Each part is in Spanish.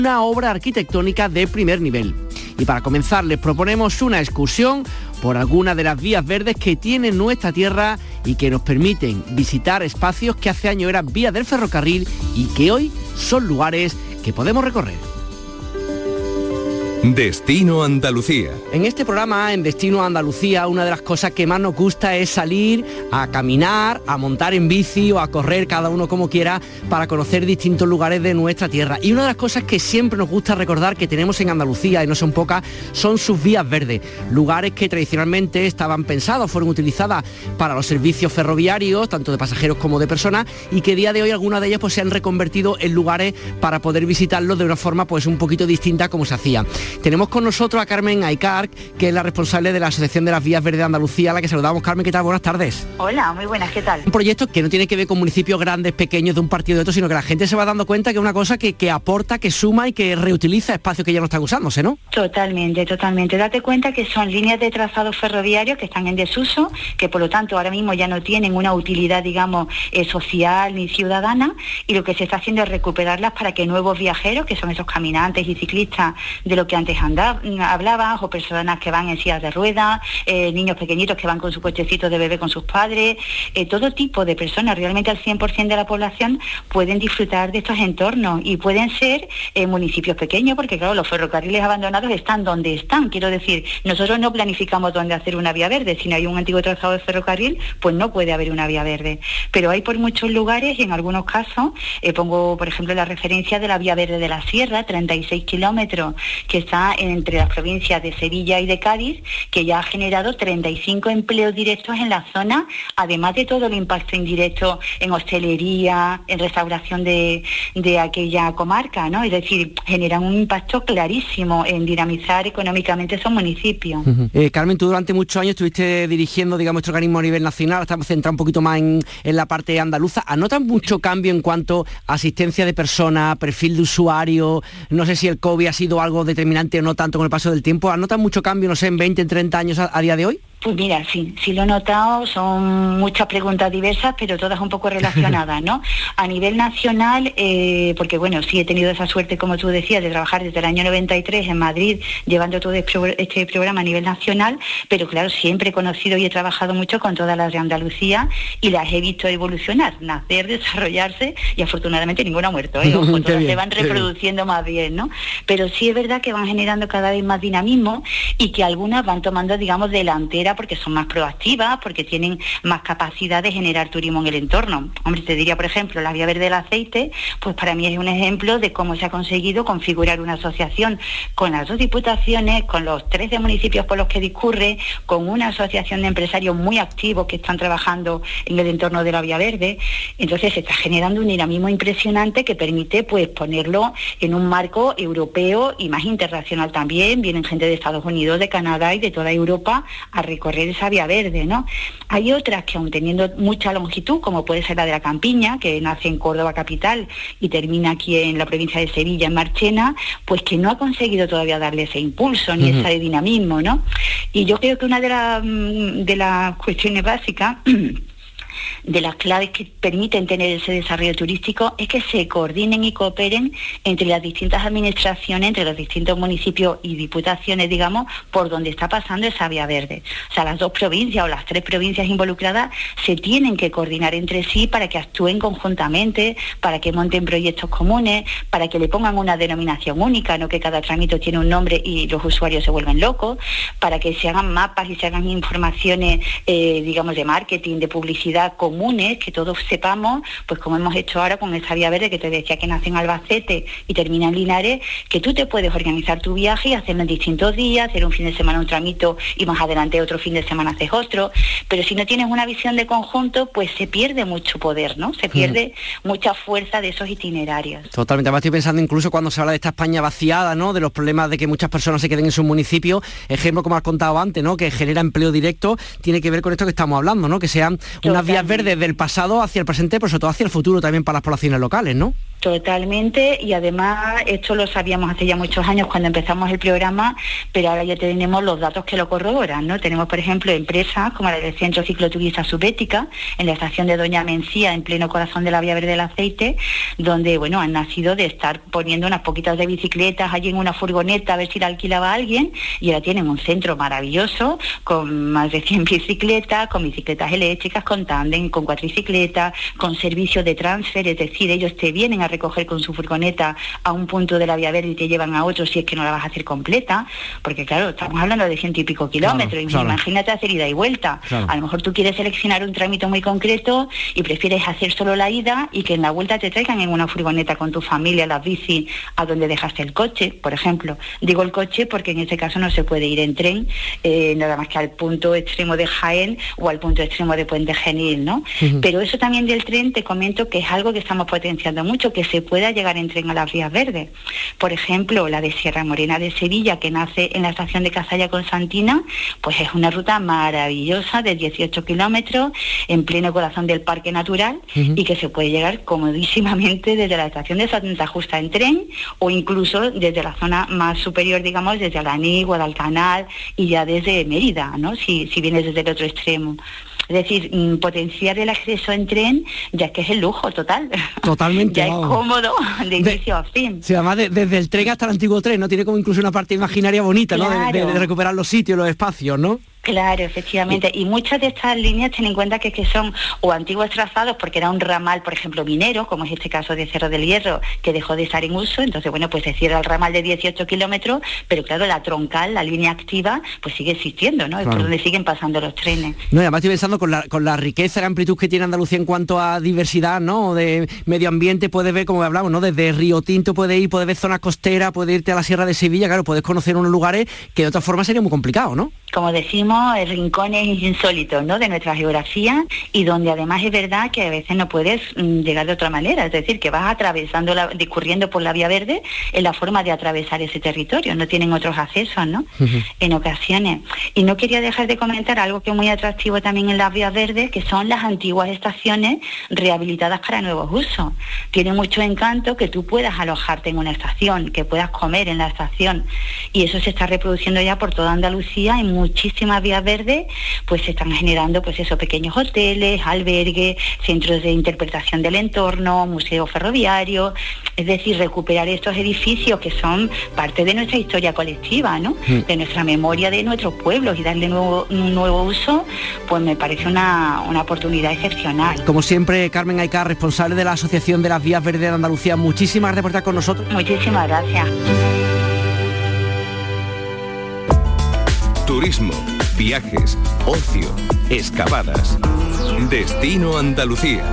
una obra arquitectónica de primer nivel. Y para comenzar les proponemos una excursión por algunas de las vías verdes que tiene nuestra tierra y que nos permiten visitar espacios que hace años eran vías del ferrocarril y que hoy son lugares que podemos recorrer. Destino Andalucía. En este programa, en Destino Andalucía, una de las cosas que más nos gusta es salir a caminar, a montar en bici o a correr, cada uno como quiera, para conocer distintos lugares de nuestra tierra. Y una de las cosas que siempre nos gusta recordar que tenemos en Andalucía, y no son pocas, son sus vías verdes. Lugares que tradicionalmente estaban pensados, fueron utilizadas para los servicios ferroviarios, tanto de pasajeros como de personas, y que a día de hoy algunas de ellas pues se han reconvertido en lugares para poder visitarlos de una forma pues un poquito distinta a como se hacía. Tenemos con nosotros a Carmen Aycar, que es la responsable de la Asociación de las Vías Verdes de Andalucía, a la que saludamos. Carmen, ¿qué tal? Buenas tardes. Hola, muy buenas, ¿qué tal? Un proyecto que no tiene que ver con municipios grandes, pequeños, de un partido de otro, sino que la gente se va dando cuenta que es una cosa que aporta, que suma y que reutiliza espacios que ya no están usándose, ¿no? Totalmente. Date cuenta que son líneas de trazado ferroviario que están en desuso, que por lo tanto ahora mismo ya no tienen una utilidad, digamos, social ni ciudadana, y lo que se está haciendo es recuperarlas para que nuevos viajeros, que son esos caminantes y ciclistas de lo que antes hablabas, o personas que van en sillas de ruedas, niños pequeñitos que van con su cochecito de bebé con sus padres, todo tipo de personas, realmente al 100% de la población pueden disfrutar de estos entornos y pueden ser municipios pequeños, porque claro, los ferrocarriles abandonados están donde están, quiero decir, nosotros no planificamos dónde hacer una vía verde, si no hay un antiguo trazado de ferrocarril, pues no puede haber una vía verde, pero hay por muchos lugares y en algunos casos, pongo por ejemplo la referencia de la vía verde de la Sierra, 36 kilómetros, que está entre las provincias de Sevilla y de Cádiz, que ya ha generado 35 empleos directos en la zona, además de todo el impacto indirecto en hostelería, en restauración de aquella comarca, ¿no? Es decir, generan un impacto clarísimo en dinamizar económicamente esos municipios. Carmen, tú durante muchos años estuviste dirigiendo, digamos, este organismo a nivel nacional, estamos centrados un poquito más en la parte andaluza. ¿Anotan mucho cambio en cuanto a asistencia de personas, perfil de usuario? No sé si el COVID ha sido algo determinante o no tanto con el paso del tiempo. ¿Anotan mucho cambio, no sé, en 20, en 30 años a día de hoy? Pues mira, sí lo he notado, son muchas preguntas diversas, pero todas un poco relacionadas, ¿no? A nivel nacional, porque bueno, sí he tenido esa suerte, como tú decías, de trabajar desde el año 93 en Madrid, llevando todo este programa a nivel nacional, pero claro, siempre he conocido y he trabajado mucho con todas las de Andalucía y las he visto evolucionar, nacer, desarrollarse y afortunadamente ninguna ha muerto, ¿eh? Ojo, todas se van reproduciendo más bien, ¿no? Pero sí es verdad que van generando cada vez más dinamismo y que algunas van tomando, digamos, delantera porque son más proactivas, porque tienen más capacidad de generar turismo en el entorno. Hombre, te diría, por ejemplo, la Vía Verde del Aceite, pues para mí es un ejemplo de cómo se ha conseguido configurar una asociación con las dos diputaciones, con los 13 municipios por los que discurre, con una asociación de empresarios muy activos que están trabajando en el entorno de la Vía Verde. Entonces se está generando un dinamismo impresionante que permite pues ponerlo en un marco europeo y más internacional también. Vienen gente de Estados Unidos, de Canadá y de toda Europa a recorrer esa vía verde, ¿no? Hay otras que aun teniendo mucha longitud, como puede ser la de la Campiña, que nace en Córdoba capital y termina aquí en la provincia de Sevilla, en Marchena, pues que no ha conseguido todavía darle ese impulso ni ese dinamismo, ¿no? Y yo creo que una de las cuestiones básicas de las claves que permiten tener ese desarrollo turístico es que se coordinen y cooperen entre las distintas administraciones, entre los distintos municipios y diputaciones, digamos, por donde está pasando esa vía verde. O sea, las dos provincias o las tres provincias involucradas se tienen que coordinar entre sí para que actúen conjuntamente, para que monten proyectos comunes, para que le pongan una denominación única, no que cada trámite tiene un nombre y los usuarios se vuelven locos, para que se hagan mapas y se hagan informaciones, digamos, de marketing, de publicidad comunes, que todos sepamos, pues como hemos hecho ahora con esa vía verde que te decía que nace en Albacete y termina en Linares, que tú te puedes organizar tu viaje y hacerlo en distintos días, hacer un fin de semana un tramito y más adelante otro fin de semana haces otro, pero si no tienes una visión de conjunto, pues se pierde mucho poder, ¿no? Se pierde mucha fuerza de esos itinerarios. Totalmente, además estoy pensando incluso cuando se habla de esta España vaciada, ¿no? De los problemas de que muchas personas se queden en sus municipios, ejemplo como has contado antes, ¿no? Que genera empleo directo, tiene que ver con esto que estamos hablando, ¿no? Que sean unas vías verdes del pasado hacia el presente, pero sobre todo hacia el futuro también para las poblaciones locales, ¿no? Totalmente, y además esto lo sabíamos hace ya muchos años cuando empezamos el programa, pero ahora ya tenemos los datos que lo corroboran, ¿no? Tenemos, por ejemplo, empresas como la del Centro Cicloturista Subética, en la estación de Doña Mencía, en pleno corazón de la Vía Verde del Aceite, donde, bueno, han nacido de estar poniendo unas poquitas de bicicletas allí en una furgoneta a ver si la alquilaba alguien, y ahora tienen un centro maravilloso con más de 100 bicicletas, con bicicletas eléctricas, con tándem, con cuatricicletas, con servicio de transfer, es decir, ellos te vienen a recoger con su furgoneta a un punto de la Vía Verde y te llevan a otro si es que no la vas a hacer completa, porque claro, estamos hablando de 100 y pico kilómetros, claro. Imagínate hacer ida y vuelta. Claro. A lo mejor tú quieres seleccionar un trámite muy concreto y prefieres hacer solo la ida y que en la vuelta te traigan en una furgoneta con tu familia las bici a donde dejaste el coche, por ejemplo. Digo el coche porque en ese caso no se puede ir en tren, nada más que al punto extremo de Jaén o al punto extremo de Puente Genil, ¿no? Pero eso también del tren, te comento que es algo que estamos potenciando mucho, que se pueda llegar en tren a las vías verdes. Por ejemplo, la de Sierra Morena de Sevilla, que nace en la estación de Cazalla con Santina, pues es una ruta maravillosa de 18 kilómetros en pleno corazón del Parque Natural y que se puede llegar comodísimamente desde la estación de Santa Justa en tren o incluso desde la zona más superior, digamos, desde Alaní, Guadalcanal y ya desde Mérida, ¿no? Si vienes desde el otro extremo. Es decir, potenciar el acceso en tren ya es que es el lujo total. Totalmente. Ya es cómodo de inicio a fin. Sí, además desde el tren hasta el antiguo tren, ¿no? Tiene como incluso una parte imaginaria bonita, ¿no? Claro. De recuperar los sitios, los espacios, ¿no? Claro, efectivamente. Y muchas de estas líneas ten en cuenta que son o antiguos trazados porque era un ramal, por ejemplo, minero, como es este caso de Cerro del Hierro, que dejó de estar en uso. Entonces, bueno, pues se cierra el ramal de 18 kilómetros, pero claro, la troncal, la línea activa, pues sigue existiendo, ¿no? Es por donde siguen pasando los trenes. No, y además estoy pensando con la riqueza y la amplitud que tiene Andalucía en cuanto a diversidad, ¿no? De medio ambiente, puedes ver, como hablamos, ¿no? Desde Río Tinto puedes ver zonas costeras, puedes irte a la Sierra de Sevilla, claro, puedes conocer unos lugares que de otra forma sería muy complicado, ¿no? Como decimos, rincones insólitos, ¿no?, de nuestra geografía, y donde además es verdad que a veces no puedes llegar de otra manera, es decir, que vas atravesando, discurriendo por la Vía Verde en la forma de atravesar ese territorio, no tienen otros accesos, ¿no? En ocasiones. Y no quería dejar de comentar algo que es muy atractivo también en las Vías Verdes, que son las antiguas estaciones rehabilitadas para nuevos usos. Tiene mucho encanto que tú puedas alojarte en una estación, que puedas comer en la estación, y eso se está reproduciendo ya por toda Andalucía. En muchísimas vías verdes pues se están generando pues eso, pequeños hoteles, albergues, centros de interpretación del entorno, museos ferroviarios, es decir, recuperar estos edificios que son parte de nuestra historia colectiva, ¿no? De nuestra memoria de nuestros pueblos, y darle un nuevo uso, pues me parece una oportunidad excepcional. Como siempre, Carmen Aycar, responsable de la Asociación de las Vías Verdes de Andalucía, muchísimas gracias por estar con nosotros. Muchísimas gracias. Turismo, viajes, ocio, excavadas. Destino Andalucía.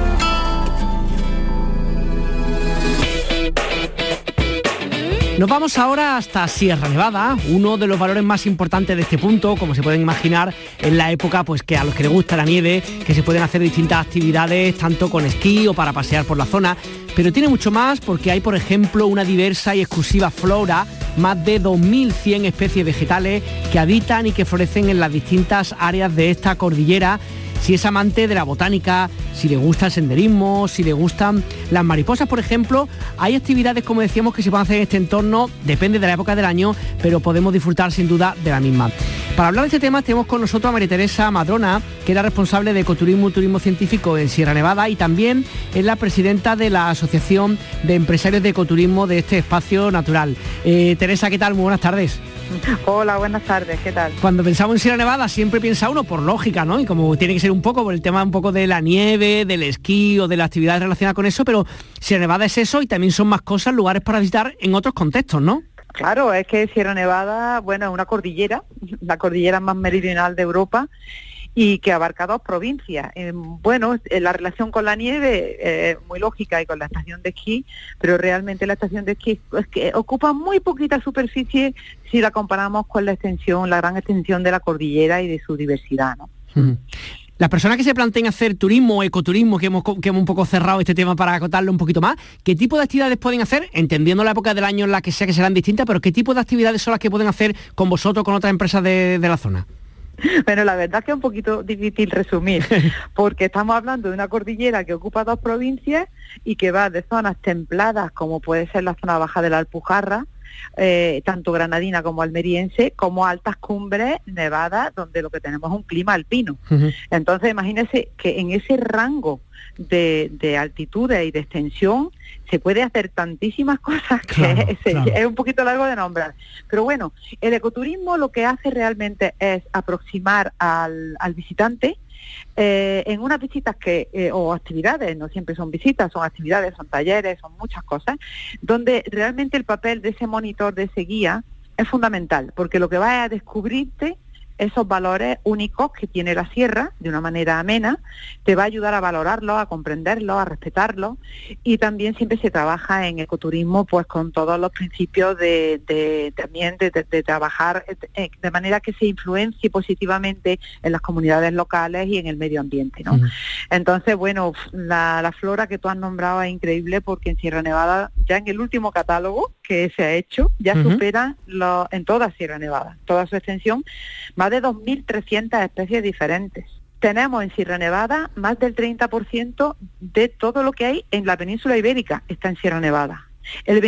Nos vamos ahora hasta Sierra Nevada. Uno de los valores más importantes de este punto, como se pueden imaginar, es la época pues que a los que les gusta la nieve, que se pueden hacer distintas actividades, tanto con esquí o para pasear por la zona. Pero tiene mucho más porque hay, por ejemplo, una diversa y exclusiva flora, más de 2.100 especies vegetales que habitan y que florecen en las distintas áreas de esta cordillera. Si es amante de la botánica, si le gusta el senderismo, si le gustan las mariposas, por ejemplo, hay actividades, como decíamos, que se pueden hacer en este entorno, depende de la época del año, pero podemos disfrutar sin duda de la misma. Para hablar de este tema tenemos con nosotros a María Teresa Madrona, que es la responsable de Ecoturismo y Turismo Científico en Sierra Nevada, y también es la presidenta de la Asociación de Empresarios de Ecoturismo de este espacio natural. Teresa, ¿qué tal? Muy buenas tardes. Hola, buenas tardes, ¿qué tal? Cuando pensamos en Sierra Nevada siempre piensa uno por lógica, ¿no? Y como tiene que ser un poco por el tema un poco de la nieve, del esquí o de las actividades relacionadas con eso, pero Sierra Nevada es eso y también son más cosas, lugares para visitar en otros contextos, ¿no? Claro, es que Sierra Nevada, bueno, es una cordillera, la cordillera más meridional de Europa, y que abarca 2 provincias. La relación con la nieve es muy lógica y con la estación de esquí, pero realmente la estación de esquí es que ocupa muy poquita superficie si la comparamos con la gran extensión de la cordillera y de su diversidad, ¿no? Las personas que se planteen hacer turismo o ecoturismo, que hemos un poco cerrado este tema para acotarlo un poquito más, ¿qué tipo de actividades pueden hacer? Entendiendo la época del año en la que sea que serán distintas, pero ¿qué tipo de actividades son las que pueden hacer con vosotros, con otras empresas de la zona? Bueno, la verdad es que es un poquito difícil resumir, porque estamos hablando de una cordillera que ocupa 2 provincias y que va de zonas templadas, como puede ser la zona baja de la Alpujarra, tanto granadina como almeriense, como altas cumbres nevadas, donde lo que tenemos es un clima alpino. Uh-huh. Entonces, imagínense que en ese rango de altitudes y de extensión se puede hacer tantísimas cosas que es un poquito largo de nombrar. Pero bueno, el ecoturismo lo que hace realmente es aproximar al visitante en unas visitas o actividades, no siempre son visitas, son actividades, son talleres, son muchas cosas, donde realmente el papel de ese monitor, de ese guía, es fundamental, porque lo que va a descubrirte esos valores únicos que tiene la sierra de una manera amena, te va a ayudar a valorarlos, a comprenderlos, a respetarlos, y también siempre se trabaja en ecoturismo pues con todos los principios de trabajar de manera que se influencie positivamente en las comunidades locales y en el medio ambiente, ¿no? Uh-huh. Entonces, bueno, la flora que tú has nombrado es increíble, porque en Sierra Nevada, ya en el último catálogo que se ha hecho, ya uh-huh. superan en toda Sierra Nevada, toda su extensión, más de 2.300 especies diferentes. Tenemos en Sierra Nevada más del 30% de todo lo que hay en la península ibérica está en Sierra Nevada. El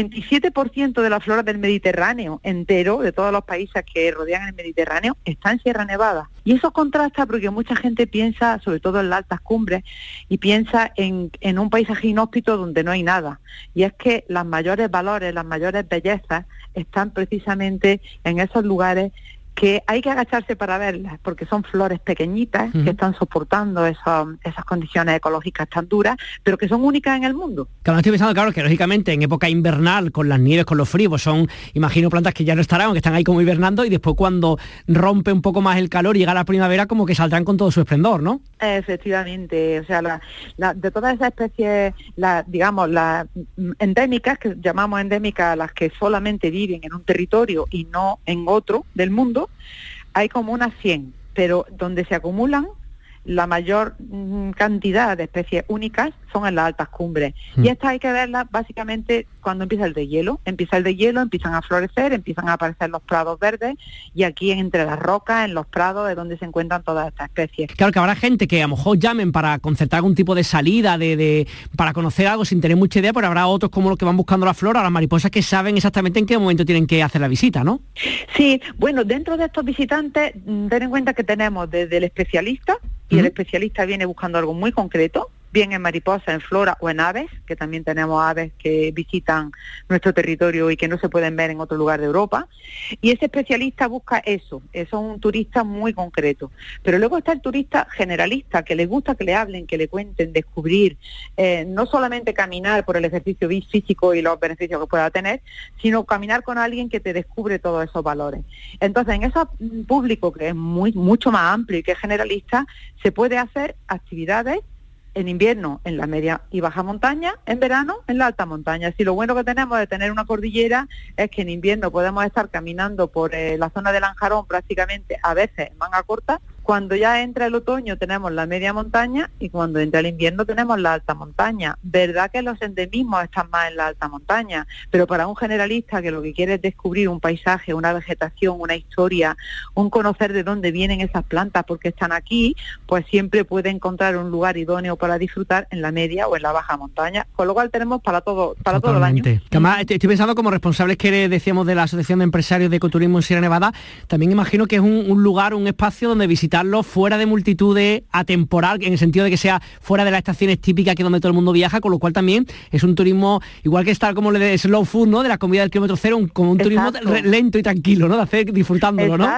27% de la flora del Mediterráneo entero, de todos los países que rodean el Mediterráneo, está en Sierra Nevada. Y eso contrasta porque mucha gente piensa, sobre todo en las altas cumbres, y piensa en un paisaje inhóspito donde no hay nada. Y es que los mayores valores, las mayores bellezas están precisamente en esos lugares que hay que agacharse para verlas, porque son flores pequeñitas uh-huh. que están soportando esas condiciones ecológicas tan duras, pero que son únicas en el mundo. Claro, estoy pensando, claro, que lógicamente en época invernal, con las nieves, con los fríos, pues son, imagino, plantas que ya no estarán, que están ahí como hibernando, y después cuando rompe un poco más el calor y llega la primavera, como que saldrán con todo su esplendor, ¿no? Efectivamente, o sea, de todas esas especies, digamos, las endémicas, que llamamos endémicas, las que solamente viven en un territorio y no en otro del mundo, hay como unas 100, pero donde se acumulan la mayor cantidad de especies únicas son en las altas cumbres. Y estas hay que verlas básicamente cuando empieza el deshielo. Empiezan a florecer, empiezan a aparecer los prados verdes, y aquí entre las rocas, en los prados, es donde se encuentran todas estas especies. Claro que habrá gente que a lo mejor llamen para concertar algún tipo de salida, para conocer algo sin tener mucha idea, pero habrá otros como los que van buscando la flora, las mariposas, que saben exactamente en qué momento tienen que hacer la visita, ¿no? Sí, bueno, dentro de estos visitantes, ten en cuenta que tenemos desde el especialista, y el especialista viene buscando algo muy concreto, bien en mariposa, en flora o en aves, que también tenemos aves que visitan nuestro territorio y que no se pueden ver en otro lugar de Europa, y ese especialista busca eso es un turista muy concreto. Pero luego está el turista generalista, que le gusta que le hablen, que le cuenten, descubrir, no solamente caminar por el ejercicio físico y los beneficios que pueda tener, sino caminar con alguien que te descubre todos esos valores. Entonces, en ese público que es mucho más amplio y que es generalista, se puede hacer actividades en invierno en la media y baja montaña, en verano en la alta montaña. Si lo bueno que tenemos de tener una cordillera es que en invierno podemos estar caminando por la zona de Lanjarón prácticamente, a veces en manga corta. Cuando ya entra el otoño tenemos la media montaña, y cuando entra el invierno tenemos la alta montaña. Verdad que los endemismos están más en la alta montaña, pero para un generalista que lo que quiere es descubrir un paisaje, una vegetación, una historia, un conocer de dónde vienen esas plantas, porque están aquí, pues siempre puede encontrar un lugar idóneo para disfrutar en la media o en la baja montaña, con lo cual tenemos para todo el año. Que además, estoy pensando, como responsables que decíamos de la Asociación de Empresarios de Ecoturismo en Sierra Nevada, también imagino que es un lugar, un espacio donde visitarlo fuera de multitudes, atemporal, en el sentido de que sea fuera de las estaciones típicas que donde todo el mundo viaja, con lo cual también es un turismo, igual que estar como de slow food, ¿no? De la comida del kilómetro cero, como un turismo lento y tranquilo, ¿no? De hacer disfrutándolo, ¿no?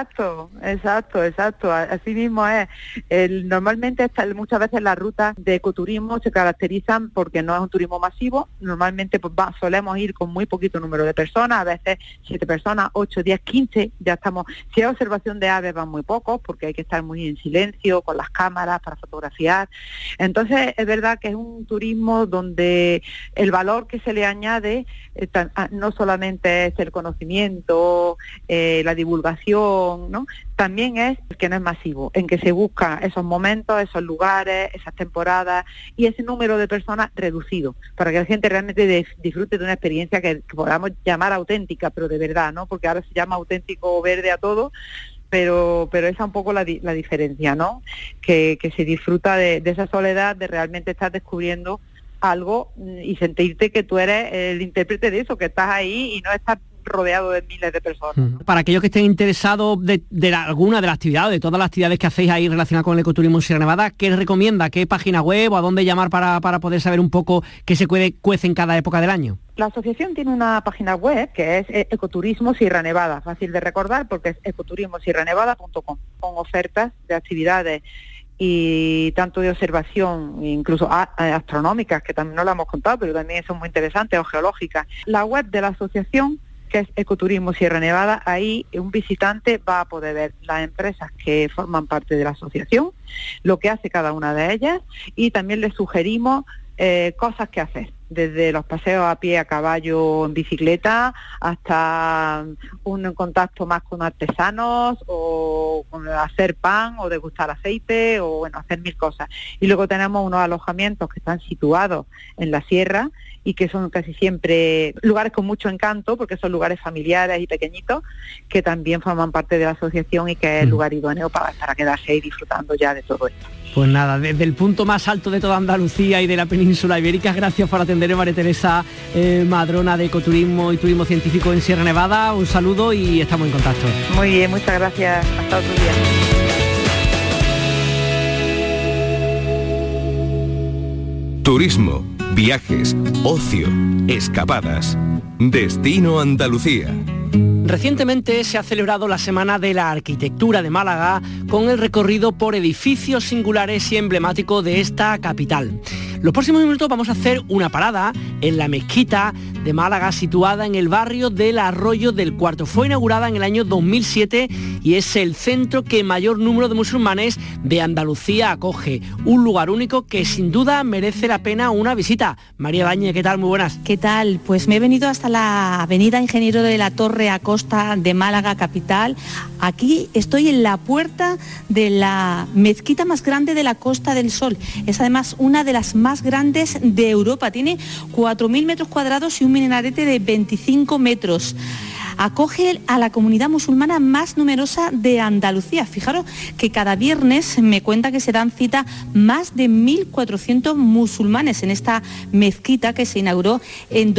Exacto. Así mismo es. Normalmente muchas veces las rutas de ecoturismo se caracterizan porque no es un turismo masivo. Normalmente pues solemos ir con muy poquito número de personas, a veces 7 personas, 8, 10, 15, ya estamos. Si hay observación de aves van muy pocos, porque hay que estar muy en silencio, con las cámaras para fotografiar. Entonces es verdad que es un turismo donde el valor que se le añade no solamente es el conocimiento, la divulgación, ¿no? También es que no es masivo, en que se busca esos momentos, esos lugares, esas temporadas y ese número de personas reducido, para que la gente realmente disfrute de una experiencia que podamos llamar auténtica, pero de verdad, ¿no? Porque ahora se llama auténtico verde a todo, pero esa es un poco la diferencia, ¿no? Que se disfruta de esa soledad, de realmente estar descubriendo algo y sentirte que tú eres el intérprete de eso, que estás ahí y no estás rodeado de miles de personas. Para aquellos que estén interesados de alguna de las actividades, de todas las actividades que hacéis ahí relacionadas con el ecoturismo en Sierra Nevada, ¿qué les recomienda? ¿Qué página web o a dónde llamar para poder saber un poco qué se cuece en cada época del año? La asociación tiene una página web que es Ecoturismo Sierra Nevada, fácil de recordar porque es ecoturismosierranevada.com, con ofertas de actividades y tanto de observación, incluso astronómicas, que también no lo hemos contado, pero también son muy interesantes, o geológicas. La web de la asociación, que es Ecoturismo Sierra Nevada, ahí un visitante va a poder ver las empresas que forman parte de la asociación, lo que hace cada una de ellas, y también les sugerimos cosas que hacer, desde los paseos a pie, a caballo, en bicicleta, hasta un contacto más con artesanos, o con hacer pan, o degustar aceite, o bueno, hacer mil cosas. Y luego tenemos unos alojamientos que están situados en la sierra, y que son casi siempre lugares con mucho encanto, porque son lugares familiares y pequeñitos, que también forman parte de la asociación y que es el lugar idóneo para quedarse ahí disfrutando ya de todo esto. Pues nada, desde el punto más alto de toda Andalucía y de la península ibérica, gracias por atender, María Teresa Madrona, de Ecoturismo y Turismo Científico en Sierra Nevada. Un saludo y estamos en contacto. Muy bien, muchas gracias. Hasta otro día. Turismo, viajes, ocio, escapadas. Destino Andalucía. Recientemente se ha celebrado la Semana de la Arquitectura de Málaga con el recorrido por edificios singulares y emblemáticos de esta capital. Los próximos minutos vamos a hacer una parada en la mezquita de Málaga, situada en el barrio del Arroyo del Cuarto. Fue inaugurada en el año 2007 y es el centro que mayor número de musulmanes de Andalucía acoge. Un lugar único que sin duda merece la pena una visita. María Bañez, ¿qué tal? Muy buenas. ¿Qué tal? Pues me he venido hasta la avenida Ingeniero de la Torre a costa de Málaga capital. Aquí estoy en la puerta de la mezquita más grande de la Costa del Sol. Es además una de las más grandes de Europa. Tiene 4.000 metros cuadrados y un minarete de 25 metros. Acoge a la comunidad musulmana más numerosa de Andalucía. Fijaros que cada viernes me cuenta que se dan cita más de 1.400 musulmanes en esta mezquita que se inauguró en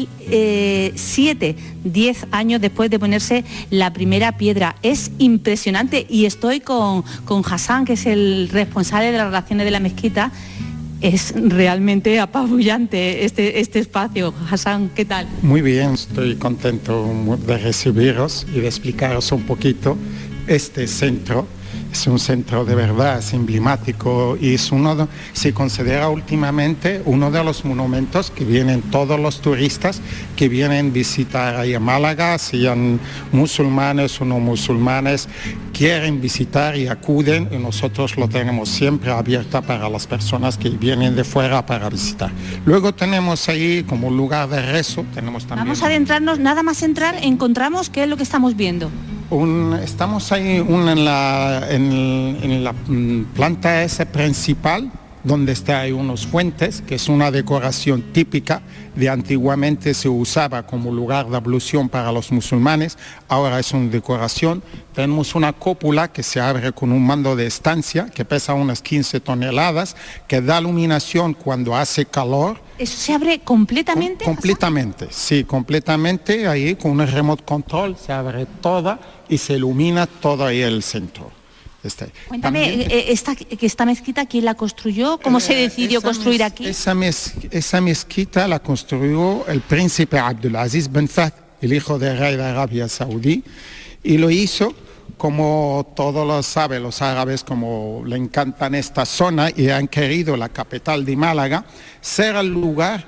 2007, 10 años después de ponerse la primera piedra. Es impresionante y estoy con Hassan, que es el responsable de las relaciones de la mezquita. Es realmente apabullante este espacio. Hassan, ¿qué tal? Muy bien, estoy contento de recibiros y de explicaros un poquito este centro. Es un centro de verdad, es emblemático y se considera últimamente uno de los monumentos que vienen todos los turistas que vienen a visitar ahí a Málaga, sean musulmanes o no musulmanes, quieren visitar y acuden, y nosotros lo tenemos siempre abierto para las personas que vienen de fuera para visitar. Luego tenemos ahí como un lugar de rezo, tenemos también... Vamos a adentrarnos, nada más entrar, encontramos qué es lo que estamos viendo. Estamos ahí en la planta esa principal, donde está ahí unos fuentes, que es una decoración típica de antiguamente se usaba como lugar de ablución para los musulmanes, ahora es una decoración. Tenemos una cúpula que se abre con un mando de estancia que pesa unas 15 toneladas, que da iluminación cuando hace calor. ¿Eso se abre completamente? Completamente, sí, completamente, ahí con un remote control se abre toda y se ilumina todo ahí el centro. Cuéntame, esta mezquita, ¿quién la construyó? ¿Cómo se decidió construir aquí? Esa mezquita la construyó el príncipe Abdulaziz bin Fahd, el hijo del rey de Arabia Saudí, y lo hizo, como todos lo saben, los árabes, como le encantan esta zona y han querido la capital de Málaga, ser el lugar...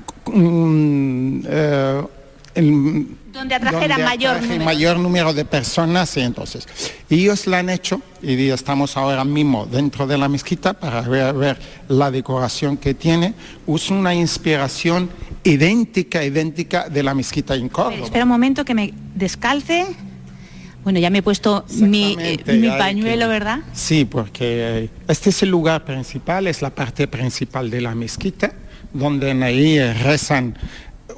donde atrajera mayor número de personas, y entonces ellos la han hecho y estamos ahora mismo dentro de la mezquita para ver la decoración que tiene. Usa una inspiración idéntica de la mezquita en Córdoba. Espera un momento que me descalce. Bueno, ya me he puesto mi pañuelo, ¿verdad? Sí, porque este es el lugar principal, es la parte principal de la mezquita, donde ahí rezan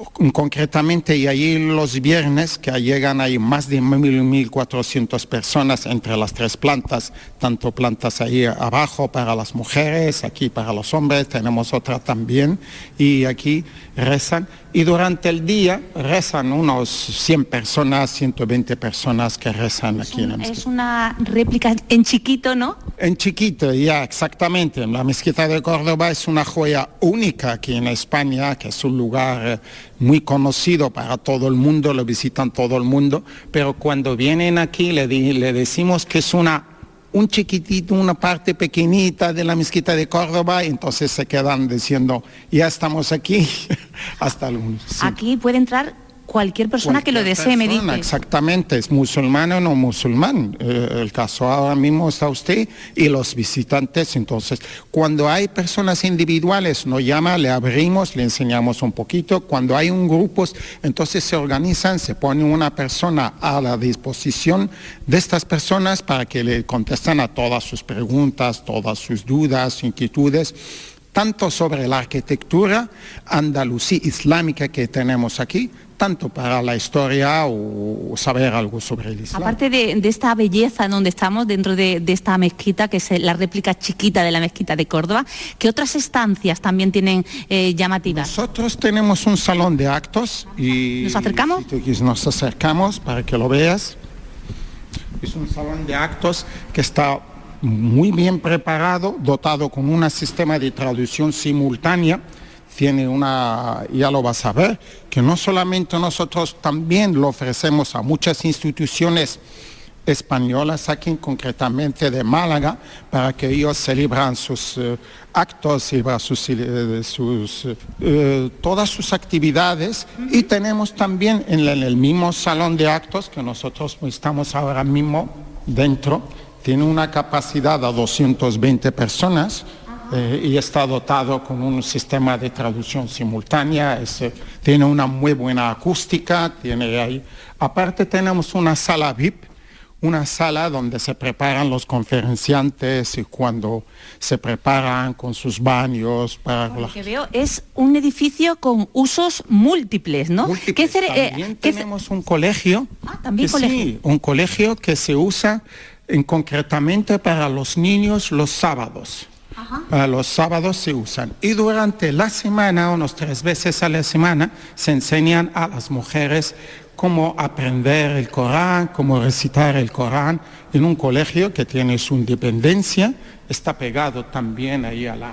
concretamente, y allí los viernes que llegan ahí más de 1.400 personas entre las 3 plantas, tanto plantas ahí abajo para las mujeres, aquí para los hombres, tenemos otra también, y aquí rezan, y durante el día rezan unos 100 personas, 120 personas que rezan aquí en la mezquita. Es una réplica en chiquito, ¿no? En chiquito, ya, exactamente. La mezquita de Córdoba es una joya única aquí en España, que es un lugar muy conocido para todo el mundo, lo visitan todo el mundo, pero cuando vienen aquí le decimos que es un chiquitito, una parte pequeñita de la mezquita de Córdoba, y entonces se quedan diciendo, ya estamos aquí, hasta algunos. Sí. Aquí puede entrar cualquier persona que lo desee, me dice. Exactamente, es musulmán o no musulmán. El caso ahora mismo está usted y los visitantes. Entonces, cuando hay personas individuales, nos llama, le abrimos, le enseñamos un poquito. Cuando hay un grupo, entonces se organizan, se pone una persona a la disposición de estas personas para que le contesten a todas sus preguntas, todas sus dudas, inquietudes, tanto sobre la arquitectura andalusí islámica que tenemos aquí, tanto para la historia o saber algo sobre el Islam. Aparte de esta belleza donde estamos, dentro de esta mezquita, que es la réplica chiquita de la mezquita de Córdoba, ¿qué otras estancias también tienen llamativas? Nosotros tenemos un salón de actos y... ¿Nos acercamos? Nos acercamos para que lo veas. Es un salón de actos que está muy bien preparado, dotado con un sistema de traducción simultánea. Tiene ya lo vas a ver, que no solamente nosotros también lo ofrecemos a muchas instituciones españolas, aquí concretamente de Málaga, para que ellos celebran sus actos, celebran todas sus actividades. Y tenemos también en el mismo salón de actos, que nosotros estamos ahora mismo dentro, tiene una capacidad a 220 personas, y está dotado con un sistema de traducción simultánea, tiene una muy buena acústica, tiene ahí. Aparte tenemos una sala VIP, una sala donde se preparan los conferenciantes y cuando se preparan con sus baños. Lo que veo es un edificio con usos múltiples, ¿no? Múltiples. También tenemos un colegio. También colegio. Sí, un colegio que se usa concretamente para los niños los sábados. Para los sábados se usan. Y durante la semana, unos 3 veces a la semana, se enseñan a las mujeres cómo aprender el Corán, cómo recitar el Corán en un colegio que tiene su independencia. Está pegado también ahí a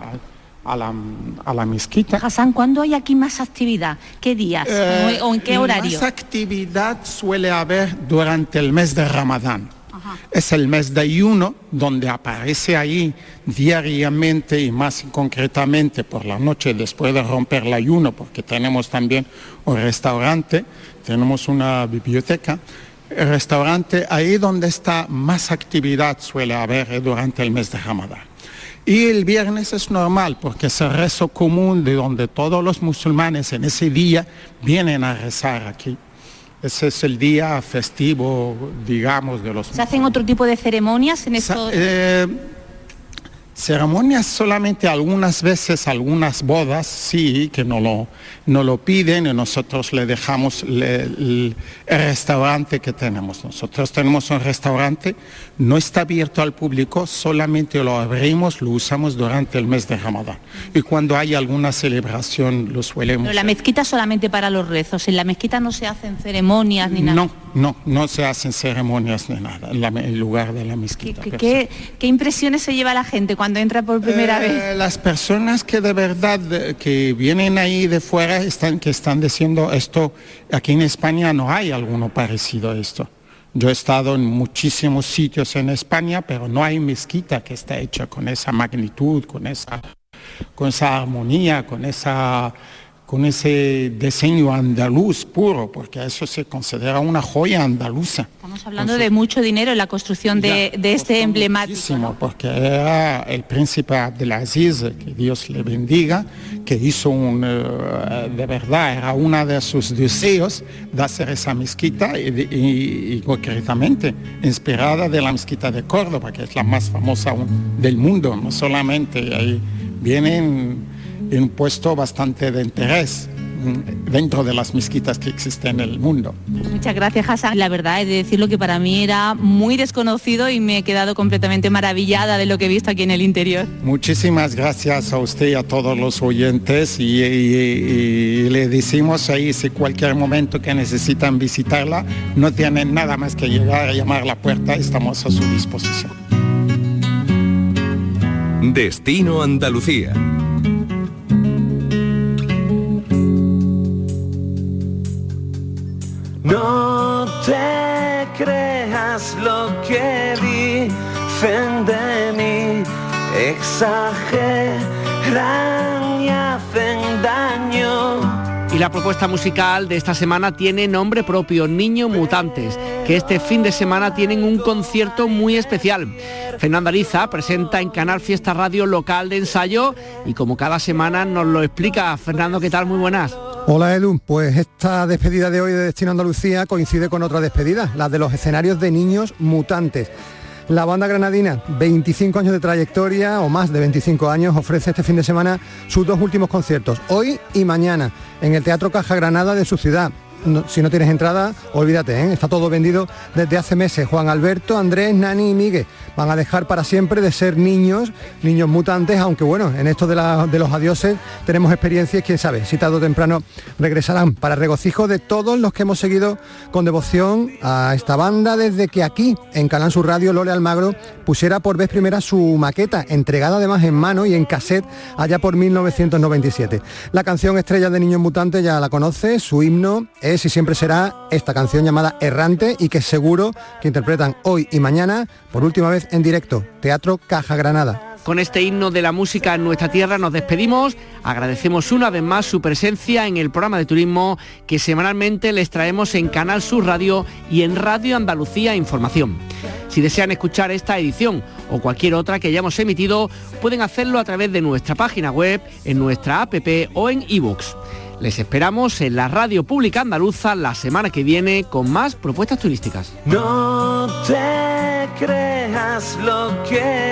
la mezquita. Hassan, ¿cuándo hay aquí más actividad? ¿Qué días? ¿O en qué horario? Más actividad suele haber durante el mes de Ramadán. Es el mes de ayuno, donde aparece ahí diariamente y más concretamente por la noche después de romper el ayuno, porque tenemos también un restaurante, tenemos una biblioteca. El restaurante, ahí donde está más actividad suele haber durante el mes de Ramadán. Y el viernes es normal, porque es el rezo común de donde todos los musulmanes en ese día vienen a rezar aquí. Ese es el día festivo, digamos, de los... ¿Se hacen otro tipo de ceremonias en estos...? Ceremonias solamente algunas veces, algunas bodas, sí, que no lo piden y nosotros le dejamos el restaurante que tenemos. Nosotros tenemos un restaurante, no está abierto al público, solamente lo abrimos, lo usamos durante el mes de Ramadán. Y cuando hay alguna celebración lo suelemos... Pero la mezquita solamente para los rezos, en la mezquita no se hacen ceremonias ni nada. No se hacen ceremonias ni nada en el lugar de la mezquita. ¿Qué impresiones se lleva la gente cuando entra por primera vez? Las personas que de verdad que vienen ahí de fuera que están diciendo esto, aquí en España no hay alguno parecido a esto. Yo he estado en muchísimos sitios en España, pero no hay mezquita que está hecha con esa magnitud, con esa armonía, con ese diseño andaluz puro, porque eso se considera una joya andaluza. Estamos hablando de mucho dinero en la construcción de este emblemático, ¿no? Porque era el príncipe Abdelaziz, que Dios le bendiga, que hizo de verdad, era uno de sus deseos de hacer esa mezquita y concretamente inspirada de la mezquita de Córdoba, que es la más famosa del mundo, no solamente ahí vienen en un puesto bastante de interés dentro de las mezquitas que existen en el mundo. Muchas gracias, Hassan. La verdad es de decirlo que para mí era muy desconocido y me he quedado completamente maravillada de lo que he visto aquí en el interior. Muchísimas gracias a usted y a todos los oyentes y le decimos ahí, si cualquier momento que necesitan visitarla, no tienen nada más que llegar a llamar a la puerta, estamos a su disposición. Destino Andalucía. No te creas lo que dicen de mí, exageran y hacen daño. Y la propuesta musical de esta semana tiene nombre propio, Niños Mutantes, que este fin de semana tienen un concierto muy especial. Fernando Ariza presenta en Canal Fiesta Radio local de ensayo y como cada semana nos lo explica. Fernando, ¿qué tal? Muy buenas. Hola Edu, pues esta despedida de hoy de Destino Andalucía coincide con otra despedida, la de los escenarios de Niños Mutantes. La banda granadina, 25 años de trayectoria o más de 25 años, ofrece este fin de semana sus dos últimos conciertos, hoy y mañana, en el Teatro Caja Granada de su ciudad. Si no tienes entrada, olvídate, está todo vendido desde hace meses. Juan Alberto, Andrés, Nani y Miguel van a dejar para siempre de ser niños mutantes, aunque bueno, en esto de los adioses tenemos experiencias, quién sabe, si tarde o temprano regresarán, para regocijo de todos los que hemos seguido con devoción a esta banda desde que aquí, en Canal Sur Radio, Lole Almagro pusiera por vez primera su maqueta, entregada además en mano y en cassette allá por 1997. La canción estrella de Niños Mutantes ya la conoce, su himno es y siempre será esta canción llamada Errante, y que seguro que interpretan hoy y mañana por última vez en directo, Teatro Caja Granada. Con este himno de la música en nuestra tierra nos despedimos, agradecemos una vez más su presencia en el programa de turismo que semanalmente les traemos en Canal Sur Radio y en Radio Andalucía Información. Si desean escuchar esta edición o cualquier otra que hayamos emitido, pueden hacerlo a través de nuestra página web, en nuestra app o en iVoox. Les esperamos en la radio pública andaluza la semana que viene con más propuestas turísticas. No te creas lo que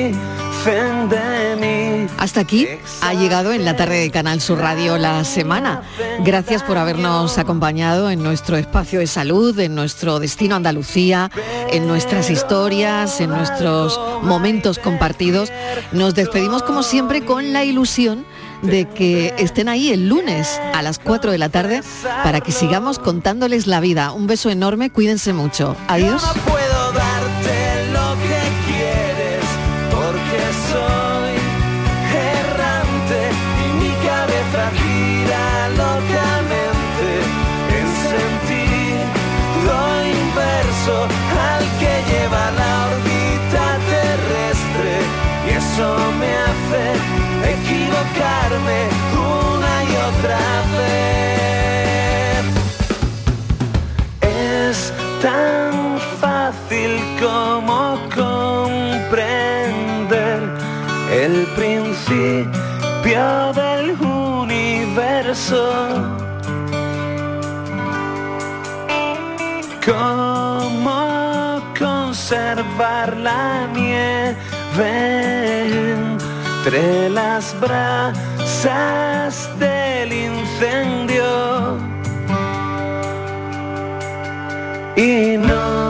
dicen de mí. Hasta aquí ha llegado en la tarde de Canal Sur Radio la semana. Gracias por habernos acompañado en nuestro espacio de salud, en nuestro Destino Andalucía, en nuestras historias, en nuestros momentos compartidos. Nos despedimos como siempre con la ilusión de que estén ahí el lunes a las 4 de la tarde para que sigamos contándoles la vida. Un beso enorme, cuídense mucho. Adiós. No puedo darte lo que quieres porque soy errante y mi cabeza gira locamente en sentido inverso al que lleva la órbita terrestre, y eso me hace equivocarme una y otra vez. Es tan fácil como comprender el principio del universo. Cómo conservar la nieve entre las brasas del incendio. Y no